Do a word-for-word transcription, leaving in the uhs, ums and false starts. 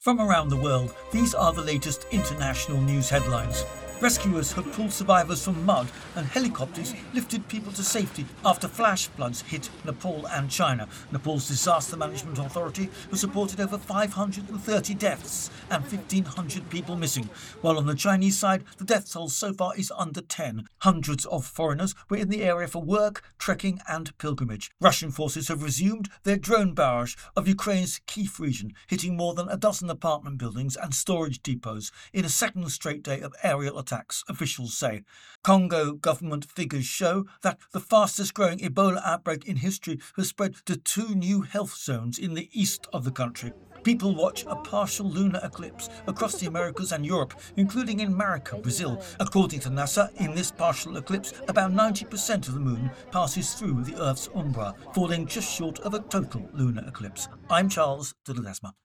From around the world, these are the latest international news headlines. Rescuers have pulled survivors from mud and helicopters lifted people to safety after flash floods hit Nepal and China. Nepal's Disaster Management Authority has reported over five hundred thirty deaths and fifteen hundred people missing, while on the Chinese side, the death toll so far is under ten. Hundreds of foreigners were in the area for work, trekking and pilgrimage. Russian forces have resumed their drone barrage of Ukraine's Kyiv region, hitting more than a dozen apartment buildings and storage depots in a second straight day of aerial attacks. Attacks, officials say. Congo government figures show that the fastest growing Ebola outbreak in history has spread to two new health zones in the east of the country. People watch a partial lunar eclipse across the Americas and Europe, including in Maricá, Brazil. According to NASA, in this partial eclipse, about ninety percent of the moon passes through the Earth's umbra, falling just short of a total lunar eclipse. I'm Charles de Ledesma.